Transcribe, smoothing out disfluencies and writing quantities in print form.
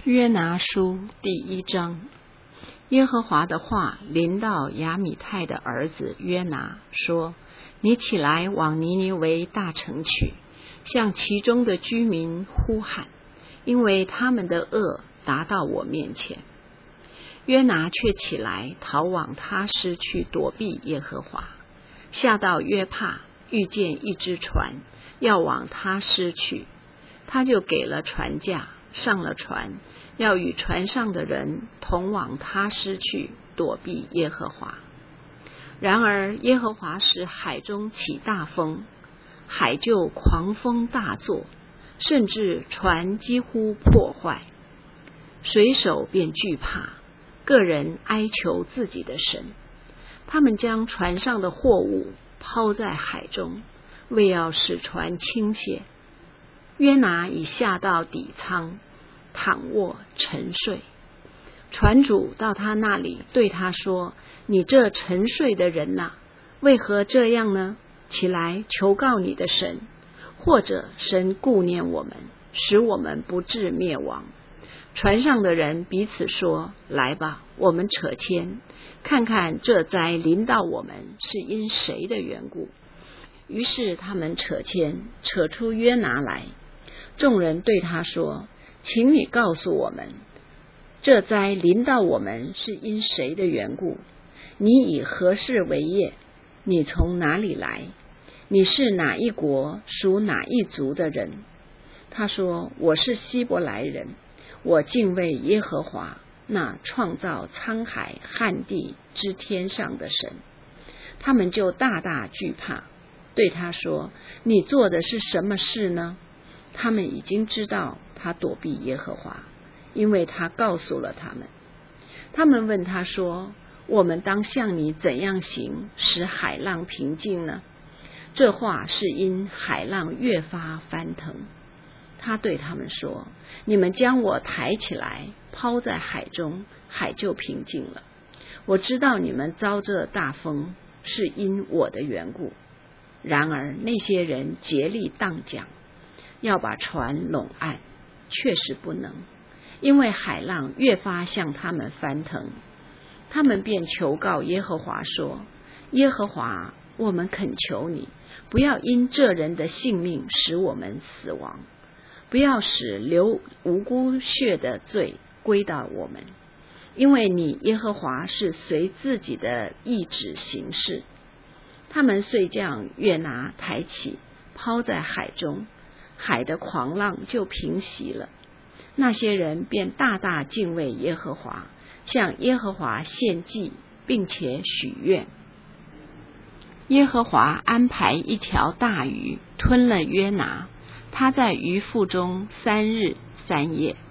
约拿书第1章。耶和华的话临到亚米太的儿子约拿，说：你起来往尼尼微大城去，向其中的居民呼喊，因为他们的恶达到我面前。约拿却起来逃往他施去躲避耶和华，下到约帕，遇见一只船要往他施去，他就给了船价，上了船，要与船上的人同往他施去躲避耶和华。然而耶和华使海中起大风，海就狂风大作，甚至船几乎破坏，水手便惧怕，个人哀求自己的神。他们将船上的货物抛在海中，为要使船倾泻。约拿已下到底舱，躺卧沉睡。船主到他那里，对他说：你这沉睡的人哪，为何这样呢？起来求告你的神，或者神顾念我们，使我们不致灭亡。船上的人彼此说：来吧，我们扯牵，看看这灾临到我们是因谁的缘故。于是他们扯牵，扯出约拿来。众人对他说：请你告诉我们，这灾临到我们是因谁的缘故？你以何事为业？你从哪里来？你是哪一国属哪一族的人？他说：我是希伯来人，我敬畏耶和华，那创造沧海旱地之天上的神。他们就大大惧怕，对他说：你做的是什么事呢？他们已经知道他躲避耶和华，因为他告诉了他们。他们问他说：我们当向你怎样行，使海浪平静呢？这话是因海浪越发翻腾。他对他们说：你们将我抬起来，抛在海中，海就平静了。我知道你们遭这大风是因我的缘故。然而那些人竭力荡桨，要把船拢岸，确实不能，因为海浪越发向他们翻腾。他们便求告耶和华说：耶和华，我们恳求你，不要因这人的性命使我们死亡，不要使流无辜血的罪归到我们，因为你耶和华是随自己的意志行事。他们遂将约拿抬起，抛在海中，海的狂浪就平息了。那些人便大大敬畏耶和华，向耶和华献祭，并且许愿。耶和华安排一条大鱼吞了约拿，他在鱼腹中3日3夜。